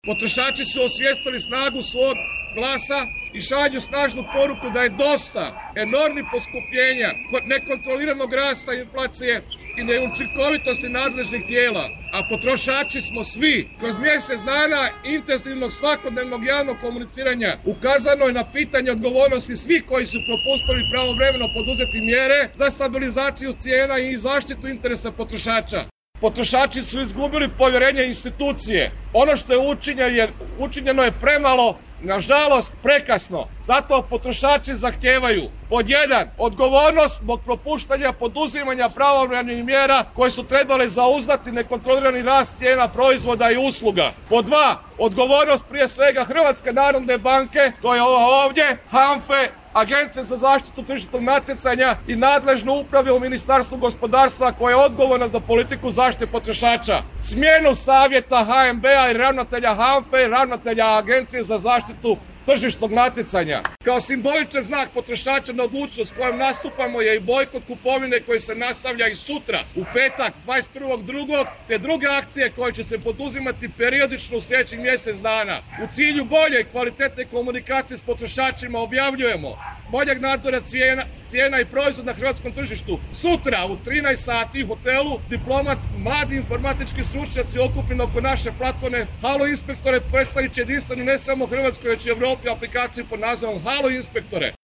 Potrošači su osvijestili snagu svog glasa i šalju snažnu poruku da je dosta enormnih poskupljenja, nekontroliranog rasta inflacije i neučinkovitosti nadležnih tijela. A potrošači smo svi. Kroz mjesec dana intenzivnog svakodnevnog javnog komuniciranja ukazano je na pitanje odgovornosti svih koji su propustili pravovremeno poduzeti mjere za stabilizaciju cijena i zaštitu interesa potrošača. Potrošači su izgubili povjerenje institucije. Ono što je učinjeno je premalo, nažalost prekasno. Zato potrošači zahtijevaju: pod 1. odgovornost zbog propuštanja poduzimanja pravovremenih mjera koje su trebale zauzdati nekontrolirani rast cijena proizvoda i usluga. Pod 2. odgovornost prije svega Hrvatske narodne banke, to je ova ovdje, HANFA-e, Agencije za zaštitu tržišnog natjecanja i nadležne uprave u Ministarstvu gospodarstva koja je odgovorna za politiku zaštite potrošača. Smjenu savjeta HNB-a i ravnatelja HANFA-e i ravnatelja Agencije za zaštitu tržišnog natjecanja. Kao simboličan znak potrošača na odlučnost s kojom nastupamo je i bojkot kupovine koji se nastavlja i sutra, u petak 21.2. te druge akcije koje će se poduzimati periodično u sljedećih mjesec dana. U cilju bolje i kvalitetne komunikacije s potrošačima objavljujemo boljeg nadzora cijena i proizvoda na hrvatskom tržištu. Sutra u 13 sati u hotelu Diplomat, mladi informatički stručnjaci okupljeni oko naše platforme Halo Inspektore predstavit će jedinstvenu ne samo Hrvatskoj već i Europi aplikaciju pod nazivom Halo Inspektore.